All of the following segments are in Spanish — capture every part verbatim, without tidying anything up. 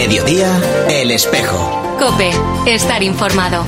mediodía, El Espejo. COPE, estar informado.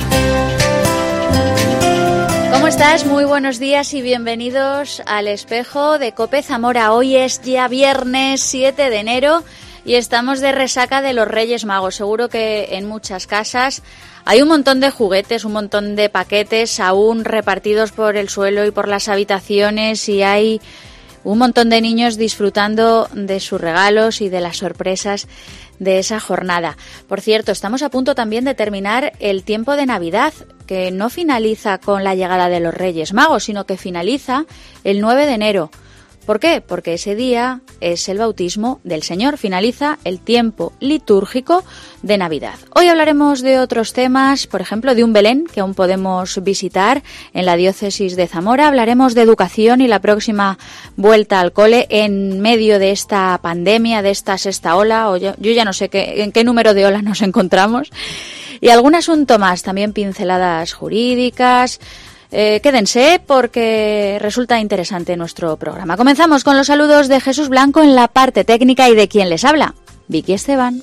¿Cómo estás? Muy buenos días y bienvenidos al Espejo de COPE Zamora. Hoy es ya viernes siete de enero y estamos de resaca de los Reyes Magos. Seguro que en muchas casas hay un montón de juguetes, un montón de paquetes aún repartidos por el suelo y por las habitaciones, y hay un montón de niños disfrutando de sus regalos y de las sorpresas de esa jornada. Por cierto, estamos a punto también de terminar el tiempo de Navidad, que no finaliza con la llegada de los Reyes Magos, sino que finaliza el nueve de enero. ¿Por qué? Porque ese día es el bautismo del Señor, finaliza el tiempo litúrgico de Navidad. Hoy hablaremos de otros temas, por ejemplo, de un Belén que aún podemos visitar en la diócesis de Zamora. Hablaremos de educación y la próxima vuelta al cole en medio de esta pandemia, de esta sexta ola, o yo, yo ya no sé qué, en qué número de ola nos encontramos. Y algún asunto más, también pinceladas jurídicas. Eh, quédense porque resulta interesante nuestro programa. Comenzamos con los saludos de Jesús Blanco en la parte técnica y de quien les habla, Vicky Esteban.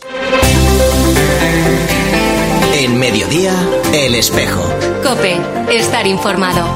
En mediodía, El Espejo. COPE, estar informado.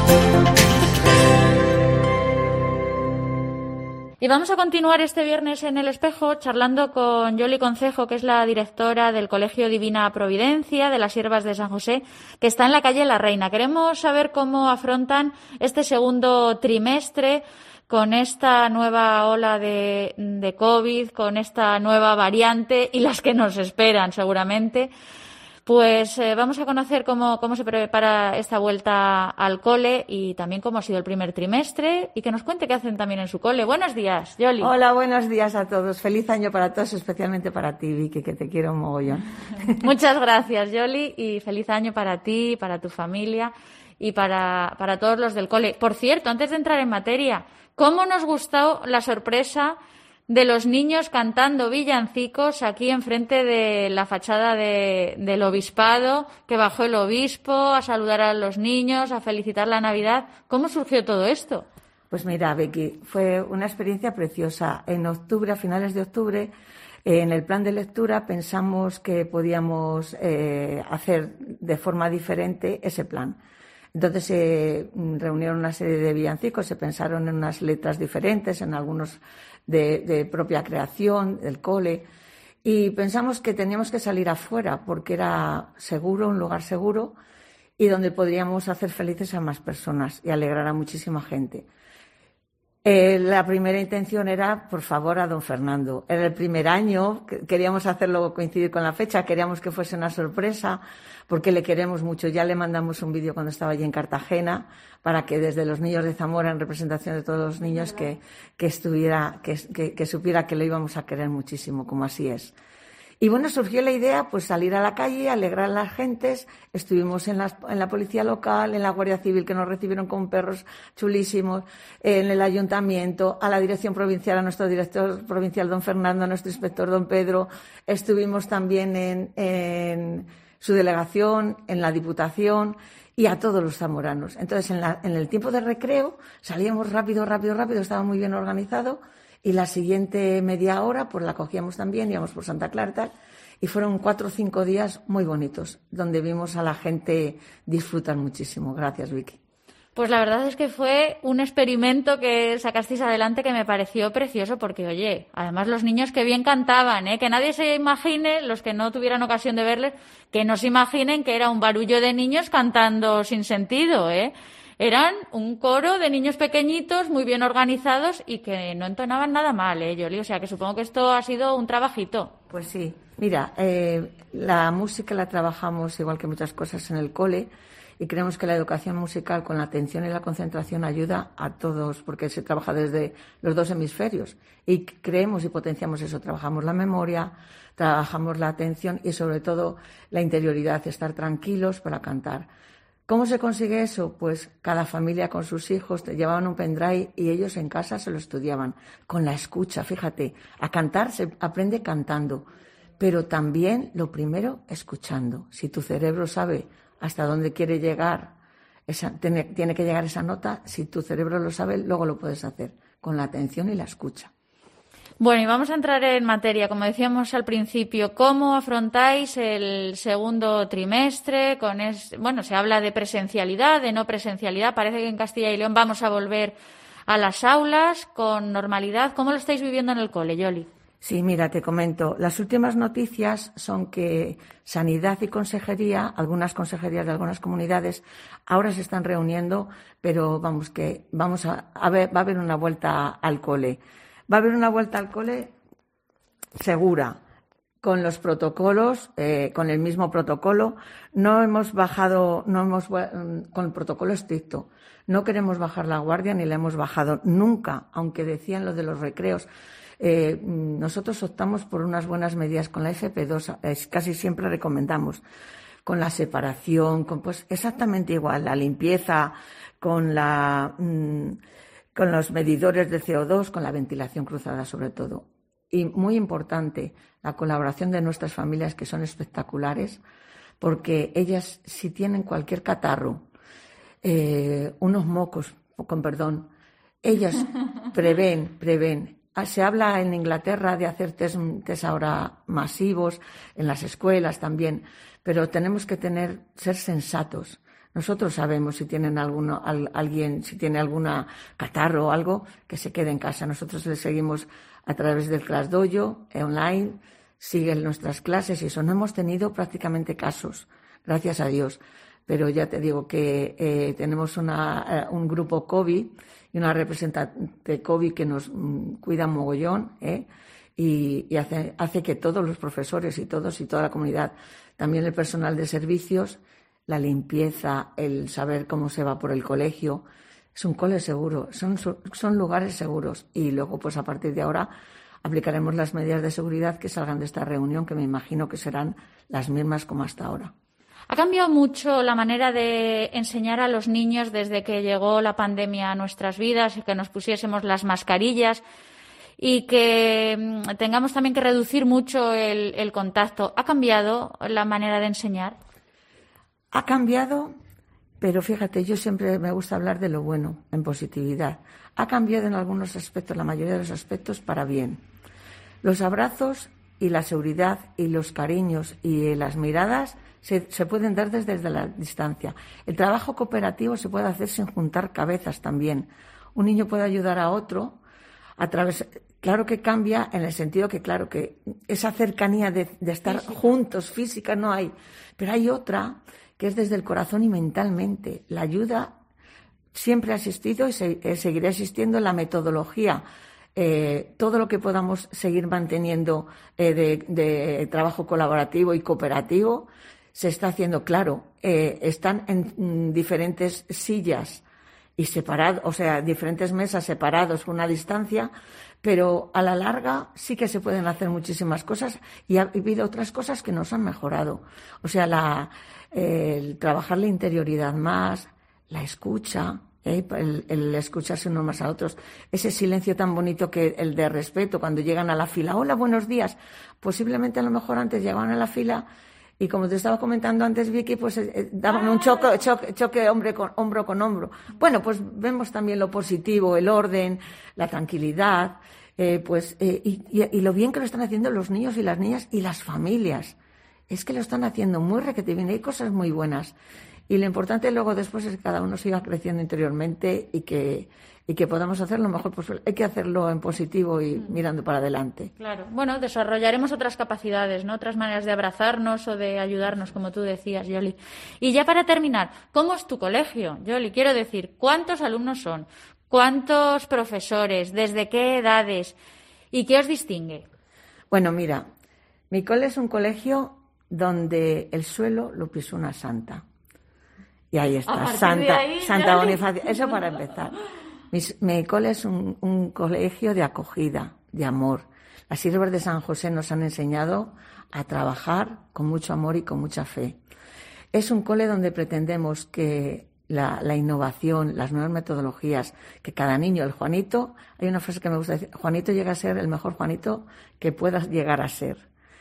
Y vamos a continuar este viernes en El Espejo charlando con Yoli Concejo, que es la directora del Colegio Divina Providencia de las Siervas de San José, que está en la calle La Reina. Queremos saber cómo afrontan este segundo trimestre con esta nueva ola de, de COVID, con esta nueva variante y las que nos esperan seguramente. Pues eh, vamos a conocer cómo, cómo se prepara esta vuelta al cole y también cómo ha sido el primer trimestre, y que nos cuente qué hacen también en su cole. Buenos días, Yoli. Hola, buenos días a todos. Feliz año para todos, especialmente para ti, Vicky, que te quiero un mogollón. Muchas gracias, Yoli, y feliz año para ti, para tu familia y para, para todos los del cole. Por cierto, antes de entrar en materia, ¿cómo nos gustó la sorpresa de los niños cantando villancicos aquí enfrente de la fachada de, del obispado, que bajó el obispo a saludar a los niños, a felicitar la Navidad? ¿Cómo surgió todo esto? Pues mira, Becky, fue una experiencia preciosa. En octubre, a finales de octubre, eh, en el plan de lectura pensamos que podíamos eh, hacer de forma diferente ese plan. Entonces se eh, reunieron una serie de villancicos, se pensaron en unas letras diferentes, en algunos de, de propia creación del cole, y pensamos que teníamos que salir afuera porque era seguro, un lugar seguro y donde podríamos hacer felices a más personas y alegrar a muchísima gente. Eh, la primera intención era, por favor, a don Fernando. Era el primer año, queríamos hacerlo coincidir con la fecha, queríamos que fuese una sorpresa, porque le queremos mucho. Ya le mandamos un vídeo cuando estaba allí en Cartagena, para que desde los niños de Zamora, en representación de todos los niños, que, que estuviera, que, que, que supiera que lo íbamos a querer muchísimo, como así es. Y bueno, surgió la idea, pues salir a la calle, alegrar a las gentes. Estuvimos en la, en la policía local, en la Guardia Civil, que nos recibieron con perros chulísimos, en el ayuntamiento, a la dirección provincial, a nuestro director provincial, don Fernando, a nuestro inspector, don Pedro. Estuvimos también en, en su delegación, en la diputación, y a todos los zamoranos. Entonces, en, la, en el tiempo de recreo, salíamos rápido, rápido, rápido, estaba muy bien organizado. Y la siguiente media hora, pues la cogíamos también, íbamos por Santa Clara, y fueron cuatro o cinco días muy bonitos, donde vimos a la gente disfrutar muchísimo. Gracias, Vicky. Pues la verdad es que fue un experimento que sacasteis adelante que me pareció precioso, porque, oye, además los niños que bien cantaban, ¿eh? Que nadie se imagine, los que no tuvieran ocasión de verles, que no se imaginen que era un barullo de niños cantando sin sentido, ¿eh? Eran un coro de niños pequeñitos, muy bien organizados y que no entonaban nada mal, ¿eh, Yoli? O sea, que supongo que esto ha sido un trabajito. Pues sí. Mira, eh, la música la trabajamos igual que muchas cosas en el cole, y creemos que la educación musical con la atención y la concentración ayuda a todos, porque se trabaja desde los dos hemisferios. Y creemos y potenciamos eso. Trabajamos la memoria, trabajamos la atención y sobre todo la interioridad, estar tranquilos para cantar. ¿Cómo se consigue eso? Pues cada familia con sus hijos te llevaban un pendrive y ellos en casa se lo estudiaban. Con la escucha, fíjate, a cantar se aprende cantando, pero también lo primero escuchando. Si tu cerebro sabe hasta dónde quiere llegar, esa, tiene, tiene que llegar esa nota, si tu cerebro lo sabe, luego lo puedes hacer con la atención y la escucha. Bueno, y vamos a entrar en materia, como decíamos al principio. ¿Cómo afrontáis el segundo trimestre? Con es, bueno, se habla de presencialidad, de no presencialidad. Parece que en Castilla y León vamos a volver a las aulas con normalidad. ¿Cómo lo estáis viviendo en el cole, Yoli? Sí, mira, te comento. Las últimas noticias son que Sanidad y Consejería, algunas consejerías de algunas comunidades, ahora se están reuniendo, pero vamos que vamos a, a ver, va a haber una vuelta al cole. Va a haber una vuelta al cole segura, con los protocolos, eh, con el mismo protocolo. No hemos bajado, no hemos con el protocolo estricto. No queremos bajar la guardia ni la hemos bajado nunca, aunque decían lo de los recreos. Eh, nosotros optamos por unas buenas medidas con la F P dos, eh, casi siempre recomendamos, con la separación, con pues exactamente igual, la limpieza, con la mmm, con los medidores de C O dos, con la ventilación cruzada sobre todo. Y muy importante, la colaboración de nuestras familias, que son espectaculares, porque ellas, si tienen cualquier catarro, eh, unos mocos, con perdón, ellas prevén, prevén. Se habla en Inglaterra de hacer test, test ahora masivos, en las escuelas también, pero tenemos que tener, ser sensatos. Nosotros sabemos si tienen alguno, al, alguien, si tiene alguna catarro o algo, que se quede en casa. Nosotros le seguimos a través del ClassDojo, online, siguen nuestras clases y eso. No hemos tenido prácticamente casos, gracias a Dios. Pero ya te digo que eh, tenemos una, uh, un grupo COVID y una representante COVID que nos mm, cuida mogollón, ¿eh? y, y hace, hace que todos los profesores y todos y toda la comunidad, también el personal de servicios, la limpieza, el saber cómo se va por el colegio. Es un cole seguro, son, son lugares seguros. Y luego, pues a partir de ahora, aplicaremos las medidas de seguridad que salgan de esta reunión, que me imagino que serán las mismas como hasta ahora. ¿Ha cambiado mucho la manera de enseñar a los niños desde que llegó la pandemia a nuestras vidas y que nos pusiésemos las mascarillas y que tengamos también que reducir mucho el, el contacto? ¿Ha cambiado la manera de enseñar? Ha cambiado, pero fíjate, yo siempre me gusta hablar de lo bueno, en positividad. Ha cambiado en algunos aspectos, la mayoría de los aspectos, para bien. Los abrazos y la seguridad y los cariños y las miradas se, se pueden dar desde, desde la distancia. El trabajo cooperativo se puede hacer sin juntar cabezas también. Un niño puede ayudar a otro a través... Claro que cambia en el sentido que, claro, que esa cercanía de, de estar física. Juntos, física, no hay. Pero hay otra que es desde el corazón y mentalmente. La ayuda siempre ha existido y se, eh, seguirá existiendo en la metodología. Eh, todo lo que podamos seguir manteniendo eh, de, de trabajo colaborativo y cooperativo se está haciendo. Claro, eh, están en mm, diferentes sillas y separados, o sea, diferentes mesas separados con una distancia, pero a la larga sí que se pueden hacer muchísimas cosas y ha habido otras cosas que nos han mejorado. O sea, la, eh, el trabajar la interioridad más, la escucha, ¿eh? el, el escucharse unos más a otros, ese silencio tan bonito que el de respeto cuando llegan a la fila. Hola, buenos días. Posiblemente a lo mejor antes llegaban a la fila y como te estaba comentando antes, Vicky, pues eh, daban un choque, choque, choque hombre con, hombro con hombro. Bueno, pues vemos también lo positivo, el orden, la tranquilidad, eh, pues eh, y, y, y lo bien que lo están haciendo los niños y las niñas y las familias. Es que lo están haciendo muy requete bien, hay cosas muy buenas. Y lo importante luego después es que cada uno siga creciendo interiormente y que, y que podamos hacer lo mejor posible. Hay que hacerlo en positivo y mirando para adelante. Claro. Bueno, desarrollaremos otras capacidades, ¿no? Otras maneras de abrazarnos o de ayudarnos, como tú decías, Yoli. Y ya para terminar, ¿cómo es tu colegio, Yoli? Quiero decir, ¿cuántos alumnos son? ¿Cuántos profesores? ¿Desde qué edades? ¿Y qué os distingue? Bueno, mira, mi cole es un colegio donde el suelo lo pisó una santa. Y ahí está, Santa, ahí, Santa Bonifacio. Eso para empezar. Mi, mi cole es un, un colegio de acogida, de amor. Las siervas de San José nos han enseñado a trabajar con mucho amor y con mucha fe. Es un cole donde pretendemos que la, la innovación, las nuevas metodologías, que cada niño, el Juanito, hay una frase que me gusta decir, Juanito llega a ser el mejor Juanito que puedas llegar a ser.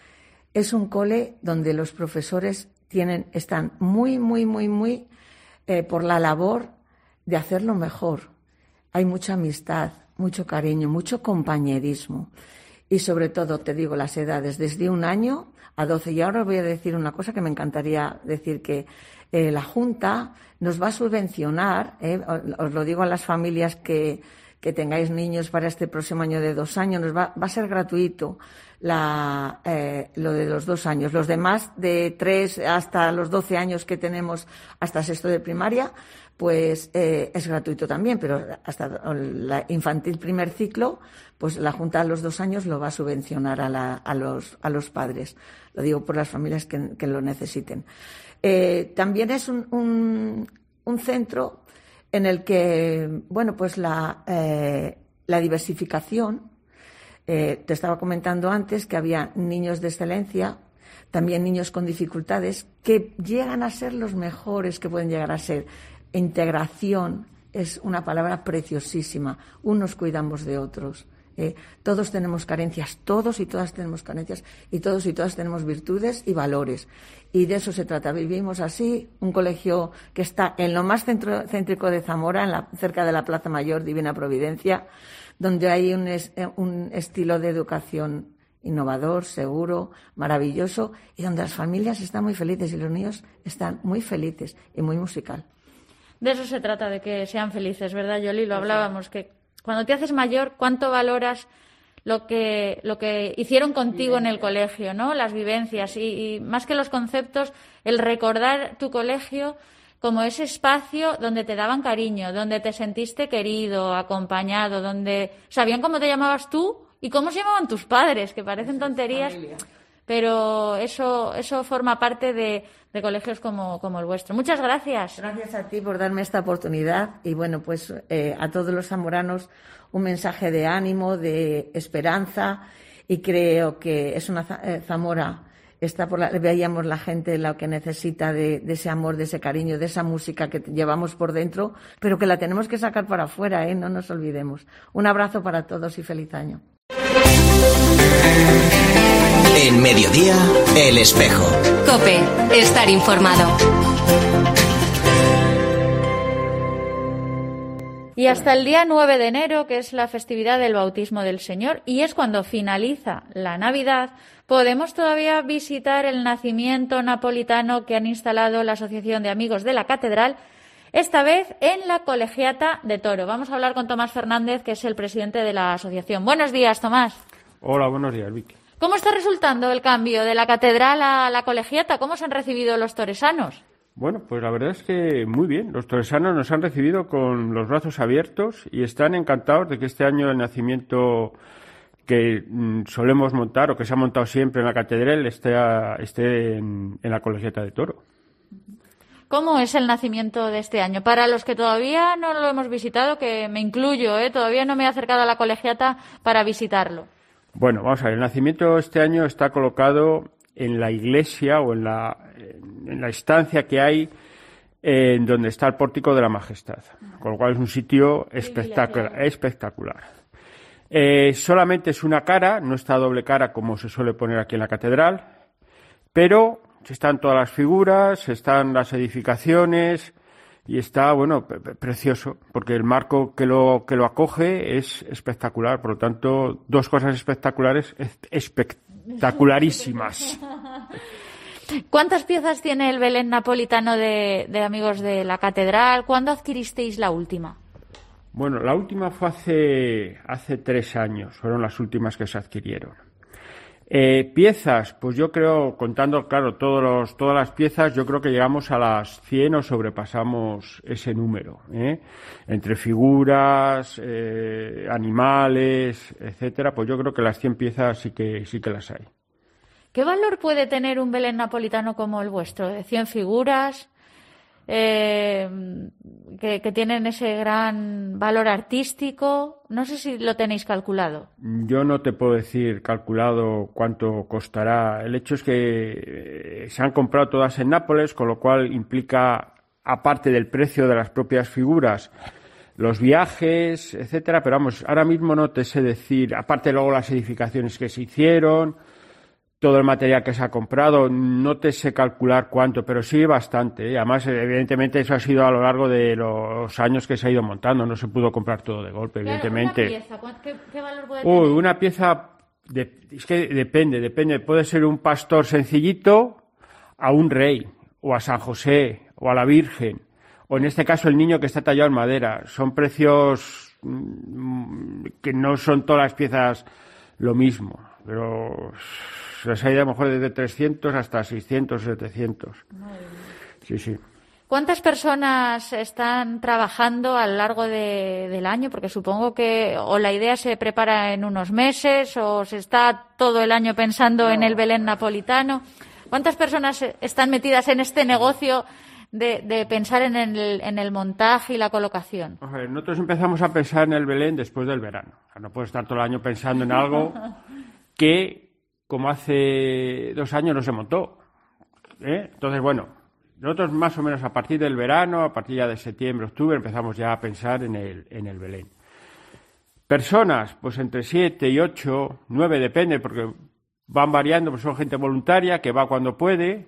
Es un cole donde los profesores tienen, están muy, muy, muy, muy eh, por la labor de hacerlo mejor. Hay mucha amistad, mucho cariño, mucho compañerismo. y sobre todo, te digo, las edades desde un año a doce. Y ahora os voy a decir una cosa que me encantaría decir, que eh, la Junta nos va a subvencionar, eh, os lo digo a las familias que, que tengáis niños para este próximo año de dos años, nos va, va a ser gratuito la, eh, lo de los dos años. Los demás, de tres hasta los doce años que tenemos hasta sexto de primaria, pues eh, es gratuito también, pero hasta la infantil primer ciclo, pues la Junta a los dos años lo va a subvencionar a, la, a, los, a los padres. Lo digo por las familias que, que lo necesiten. Eh, también es un, un, un centro en el que, bueno, pues la, eh, la diversificación, eh, te estaba comentando antes que había niños de excelencia, también niños con dificultades, que llegan a ser los mejores que pueden llegar a ser. Integración es una palabra preciosísima. Unos cuidamos de otros. Eh, todos tenemos carencias, todos y todas tenemos carencias, y todos y todas tenemos virtudes y valores. Y de eso se trata. Vivimos así, un colegio que está en lo más centro, céntrico de Zamora, en la, cerca de la Plaza Mayor, Divina Providencia, donde hay un, es, un estilo de educación innovador, seguro, maravilloso, y donde las familias están muy felices y los niños están muy felices y muy musical. De eso se trata, de que sean felices, ¿verdad, Yoli? Lo hablábamos, que cuando te haces mayor, ¿cuánto valoras lo que lo que hicieron contigo en el colegio, ¿no? Las vivencias y, y más que los conceptos, el recordar tu colegio como ese espacio donde te daban cariño, donde te sentiste querido, acompañado, donde sabían cómo te llamabas tú y cómo se llamaban tus padres, que parecen tonterías, pero eso eso forma parte de, de colegios como, como el vuestro. Muchas gracias. Gracias a ti por darme esta oportunidad y, bueno, pues eh, a todos los zamoranos un mensaje de ánimo, de esperanza, y creo que es una eh, Zamora, está por la, veíamos la gente lo que necesita de, de ese amor, de ese cariño, de esa música que llevamos por dentro, pero que la tenemos que sacar para afuera, ¿eh? No nos olvidemos. Un abrazo para todos y feliz año. En Mediodía, El Espejo. COPE, estar informado. Y hasta el día nueve de enero, que es la festividad del bautismo del Señor, y es cuando finaliza la Navidad, podemos todavía visitar el nacimiento napolitano que han instalado la Asociación de Amigos de la Catedral, esta vez en la Colegiata de Toro. Vamos a hablar con Tomás Fernández, que es el presidente de la asociación. Buenos días, Tomás. Hola, buenos días, Vicky. ¿Cómo está resultando el cambio de la Catedral a la Colegiata? ¿Cómo se han recibido los toresanos? Bueno, pues la verdad es que muy bien. Los toresanos nos han recibido con los brazos abiertos y están encantados de que este año el nacimiento que mm, solemos montar o que se ha montado siempre en la catedral esté, a, esté en, en la Colegiata de Toro. ¿Cómo es el nacimiento de este año? Para los que todavía no lo hemos visitado, que me incluyo, ¿eh? Todavía no me he acercado a la Colegiata para visitarlo. Bueno, vamos a ver, el nacimiento este año está colocado en la iglesia o en la, en la estancia que hay en donde está el Pórtico de la Majestad, con lo cual es un sitio espectacular. espectacular. Eh, solamente es una cara, no está doble cara como se suele poner aquí en la catedral, pero están todas las figuras, están las edificaciones y está, bueno, pre- precioso, porque el marco que lo que lo acoge es espectacular. Por lo tanto, dos cosas espectaculares, espectacularísimas. ¿Cuántas piezas tiene el Belén napolitano de, de Amigos de la Catedral? ¿Cuándo adquiristeis la última? Bueno, la última fue hace hace tres años, fueron las últimas que se adquirieron. Eh, piezas, pues yo creo, contando, claro, todos los, todas las piezas, yo creo que llegamos a las cien o sobrepasamos ese número, ¿eh? Entre figuras, eh, animales, etcétera, pues yo creo que las cien piezas sí que, sí que las hay. ¿Qué valor puede tener un Belén napolitano como el vuestro? De cien figuras, eh, que, que tienen ese gran valor artístico. No sé si lo tenéis calculado. Yo no te puedo decir calculado cuánto costará. El hecho es que se han comprado todas en Nápoles, con lo cual implica, aparte del precio de las propias figuras, los viajes, etcétera. Pero vamos, ahora mismo no te sé decir, aparte luego las edificaciones que se hicieron, todo el material que se ha comprado, no te sé calcular cuánto, pero sí bastante, ¿eh? Además, evidentemente, eso ha sido a lo largo de los años que se ha ido montando, no se pudo comprar todo de golpe, Claro, evidentemente. ¿una pieza? ¿Qué, qué valor puede tener? Uy, una pieza De, es que depende, depende. Puede ser un pastor sencillito a un rey, o a San José, o a la Virgen, o en este caso el niño que está tallado en madera. Son precios mmm, que no son todas las piezas lo mismo, pero las hay a lo mejor desde trescientos hasta seiscientos, setecientos. Sí, sí. ¿Cuántas personas están trabajando a lo largo de, del año? Porque supongo que o la idea se prepara en unos meses o se está todo el año pensando no. en el Belén napolitano. ¿Cuántas personas están metidas en este negocio de, de pensar en el, en el montaje y la colocación? A ver, nosotros empezamos a pensar en el Belén después del verano. O sea, no puedo estar todo el año pensando en algo que, como hace dos años, no se montó. ¿Eh? Entonces, bueno... Nosotros más o menos a partir del verano, a partir ya de septiembre, octubre, empezamos ya a pensar en el, en el Belén. Personas, pues entre siete y ocho, nueve, depende, porque van variando, pues son gente voluntaria que va cuando puede.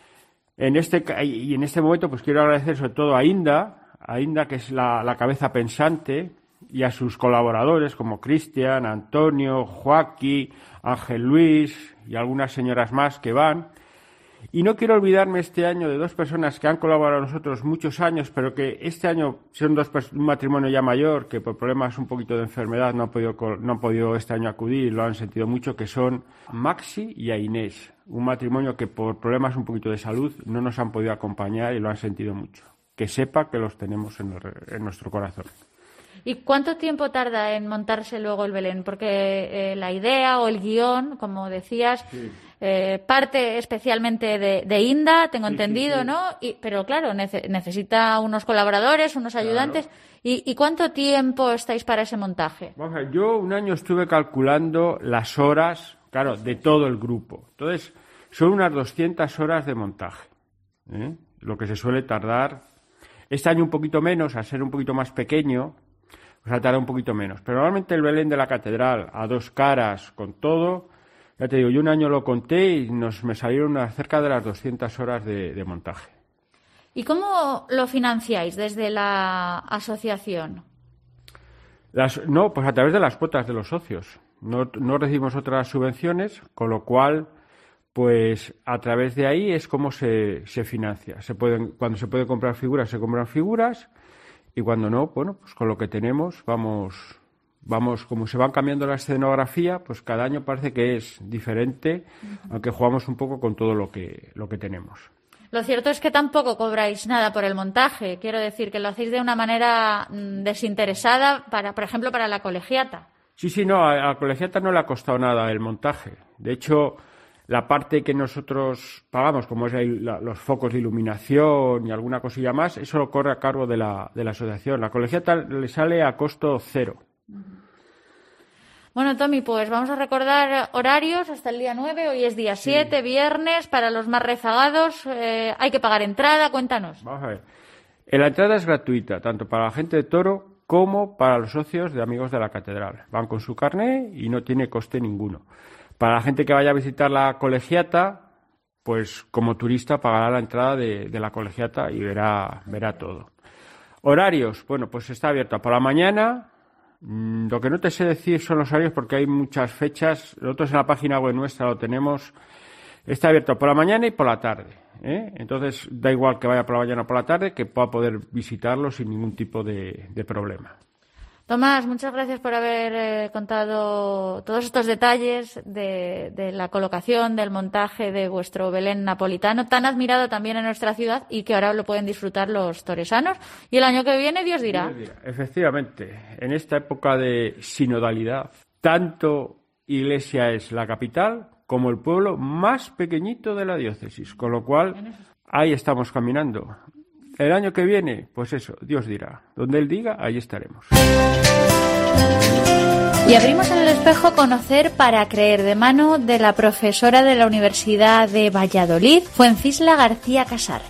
En este, y en este momento pues quiero agradecer sobre todo a Inda, a Inda que es la, la cabeza pensante, y a sus colaboradores como Cristian, Antonio, Joaquín, Ángel Luis y algunas señoras más que van. Y no quiero olvidarme este año de dos personas que han colaborado con nosotros muchos años, pero que este año son dos un matrimonio ya mayor, que por problemas un poquito de enfermedad no han podido, no han podido este año acudir y lo han sentido mucho, que son Maxi y a Inés. Un matrimonio que por problemas un poquito de salud no nos han podido acompañar y lo han sentido mucho. Que sepa que los tenemos en, el, en nuestro corazón. ¿Y cuánto tiempo tarda en montarse luego el Belén? Porque eh, la idea o el guión, como decías, sí. eh, parte especialmente de, de Inda, tengo sí, entendido, sí, sí. ¿no? Y, pero claro, nece- necesita unos colaboradores, unos ayudantes. Claro. ¿Y, ¿Y cuánto tiempo estáis para ese montaje? Vamos a ver, yo un año estuve calculando las horas, claro, de todo el grupo. Entonces, son unas doscientas horas de montaje, ¿eh? Lo que se suele tardar. Este año un poquito menos, al ser un poquito más pequeño, o sea, tarda un poquito menos. Pero normalmente el Belén de la Catedral, a dos caras, con todo, ya te digo, yo un año lo conté y nos me salieron cerca de las doscientas horas de, de montaje. ¿Y cómo lo financiáis desde la asociación? Las, no, pues a través de las cuotas de los socios. No, no recibimos otras subvenciones, con lo cual, pues a través de ahí es como se, se financia. Se pueden, cuando se puede comprar figuras, se compran figuras. Y cuando no, bueno, pues con lo que tenemos vamos, vamos, como se van cambiando la escenografía, pues cada año parece que es diferente, uh-huh. aunque jugamos un poco con todo lo que, lo que tenemos. Lo cierto es que tampoco cobráis nada por el montaje. Quiero decir que lo hacéis de una manera mmm, desinteresada, para, por ejemplo, para la colegiata. Sí, sí, no, a la colegiata no le ha costado nada el montaje. De hecho, la parte que nosotros pagamos, como es la, los focos de iluminación y alguna cosilla más, eso lo corre a cargo de la, de la asociación. La colegiata le sale a costo cero. Bueno, Tommy, pues vamos a recordar horarios hasta el día nueve. Hoy es día sí. siete, viernes. Para los más rezagados, eh, hay que pagar entrada. Cuéntanos. Vamos a ver. La entrada es gratuita, tanto para la gente de Toro como para los socios de Amigos de la Catedral. Van con su carné y no tiene coste ninguno. Para la gente que vaya a visitar la colegiata, pues como turista pagará la entrada de, de la colegiata y verá, verá todo. Horarios, bueno, pues está abierto por la mañana. Lo que no te sé decir son los horarios porque hay muchas fechas. Nosotros en la página web nuestra lo tenemos. Está abierto por la mañana y por la tarde, ¿eh? Entonces da igual que vaya por la mañana o por la tarde, que pueda poder visitarlo sin ningún tipo de, de problema. Tomás, muchas gracias por haber eh, contado todos estos detalles de, de la colocación, del montaje de vuestro Belén napolitano, tan admirado también en nuestra ciudad y que ahora lo pueden disfrutar los toresanos. Y el año que viene, Dios dirá. Dios dirá. Efectivamente, en esta época de sinodalidad, tanto Iglesia es la capital como el pueblo más pequeñito de la diócesis, con lo cual ahí estamos caminando. El año que viene, pues eso, Dios dirá. Donde Él diga, ahí estaremos. Y abrimos en el espejo Conocer para Creer, de mano de la profesora de la Universidad de Valladolid, Fuencisla García Casar.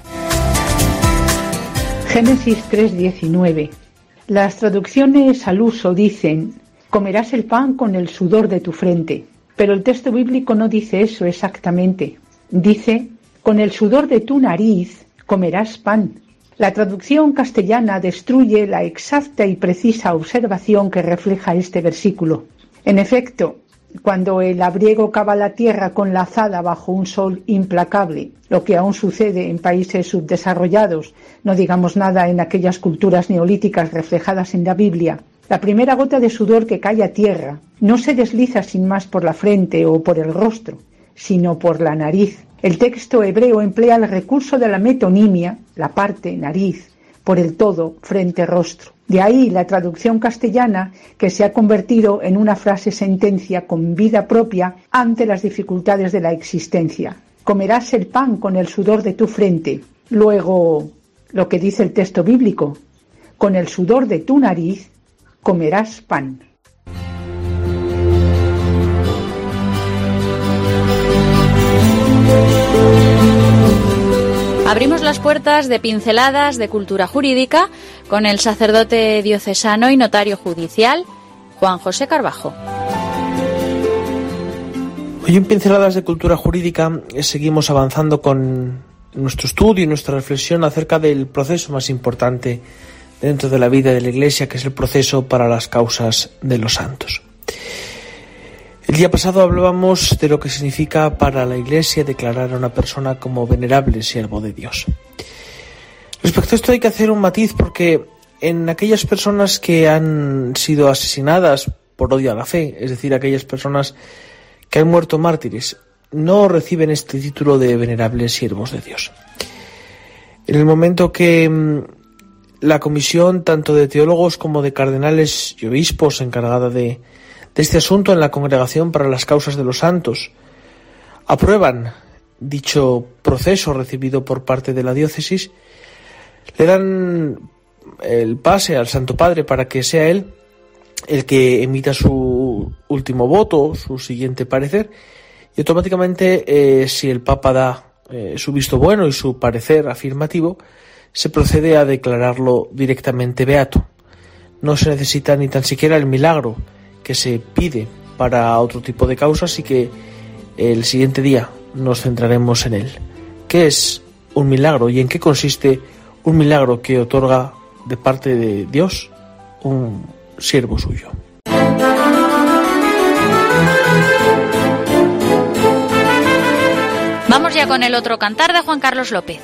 Génesis tres diecinueve. Las traducciones al uso dicen: comerás el pan con el sudor de tu frente. Pero el texto bíblico no dice eso exactamente. Dice: con el sudor de tu nariz comerás pan. La traducción castellana destruye la exacta y precisa observación que refleja este versículo. En efecto, cuando el labriego cava la tierra con la azada bajo un sol implacable, lo que aún sucede en países subdesarrollados, no digamos nada en aquellas culturas neolíticas reflejadas en la Biblia, la primera gota de sudor que cae a tierra no se desliza sin más por la frente o por el rostro, sino por la nariz. El texto hebreo emplea el recurso de la metonimia, la parte nariz, por el todo frente-rostro. De ahí la traducción castellana, que se ha convertido en una frase-sentencia con vida propia ante las dificultades de la existencia. Comerás el pan con el sudor de tu frente. Luego, lo que dice el texto bíblico, con el sudor de tu nariz comerás pan. Abrimos las puertas de Pinceladas de Cultura Jurídica con el sacerdote diocesano y notario judicial, Juan José Carbajo. Hoy en Pinceladas de Cultura Jurídica seguimos avanzando con nuestro estudio y nuestra reflexión acerca del proceso más importante dentro de la vida de la Iglesia, que es el proceso para las causas de los santos. El día pasado hablábamos de lo que significa para la Iglesia declarar a una persona como venerable siervo de Dios. Respecto a esto hay que hacer un matiz, porque en aquellas personas que han sido asesinadas por odio a la fe, es decir, aquellas personas que han muerto mártires, no reciben este título de venerables siervos de Dios. En el momento que la comisión, tanto de teólogos como de cardenales y obispos encargada de de este asunto en la Congregación para las Causas de los Santos, aprueban dicho proceso recibido por parte de la diócesis, le dan el pase al Santo Padre para que sea él el que emita su último voto, su siguiente parecer, y automáticamente, eh, si el Papa da eh, su visto bueno y su parecer afirmativo, se procede a declararlo directamente beato. No se necesita ni tan siquiera el milagro que se pide para otro tipo de causas, y que el siguiente día nos centraremos en él. ¿Qué es un milagro y en qué consiste un milagro que otorga de parte de Dios un siervo suyo? Vamos ya con el otro cantar de Juan Carlos López.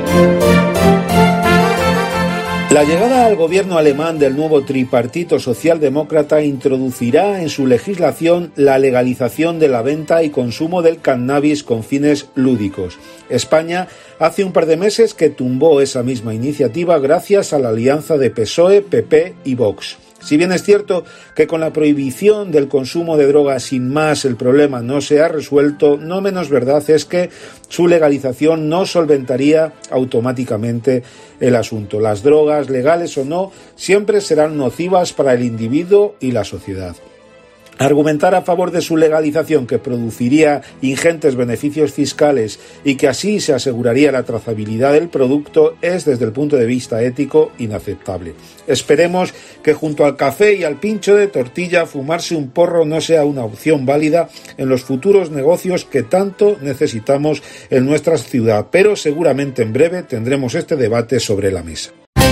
La llegada al gobierno alemán del nuevo tripartito socialdemócrata introducirá en su legislación la legalización de la venta y consumo del cannabis con fines lúdicos. España hace un par de meses que tumbó esa misma iniciativa gracias a la alianza de P S O E, P P y Vox. Si bien es cierto que con la prohibición del consumo de drogas sin más el problema no se ha resuelto, no menos verdad es que su legalización no solventaría automáticamente el asunto. Las drogas, legales o no, siempre serán nocivas para el individuo y la sociedad. Argumentar a favor de su legalización, que produciría ingentes beneficios fiscales y que así se aseguraría la trazabilidad del producto, es desde el punto de vista ético inaceptable. Esperemos que junto al café y al pincho de tortilla fumarse un porro no sea una opción válida en los futuros negocios que tanto necesitamos en nuestra ciudad, pero seguramente en breve tendremos este debate sobre la mesa.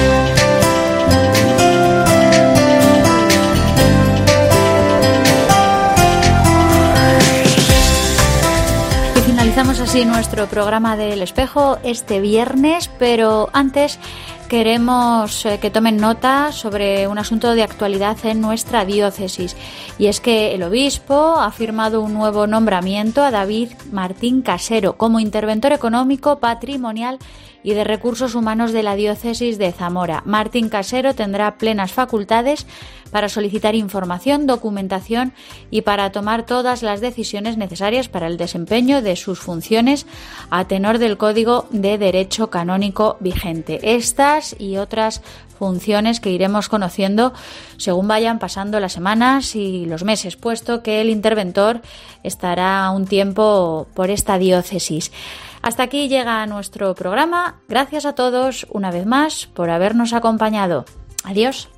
Finalizamos así nuestro programa del Espejo este viernes, pero antes queremos eh, que tomen nota sobre un asunto de actualidad en nuestra diócesis, y es que el obispo ha firmado un nuevo nombramiento a David Martín Casero como interventor económico, patrimonial y de recursos humanos de la diócesis de Zamora. Martín Casero tendrá plenas facultades para solicitar información, documentación y para tomar todas las decisiones necesarias para el desempeño de sus funciones a tenor del Código de Derecho Canónico vigente. Estas y otras funciones que iremos conociendo según vayan pasando las semanas y los meses, puesto que el interventor estará un tiempo por esta diócesis. Hasta aquí llega nuestro programa. Gracias a todos una vez más por habernos acompañado. Adiós.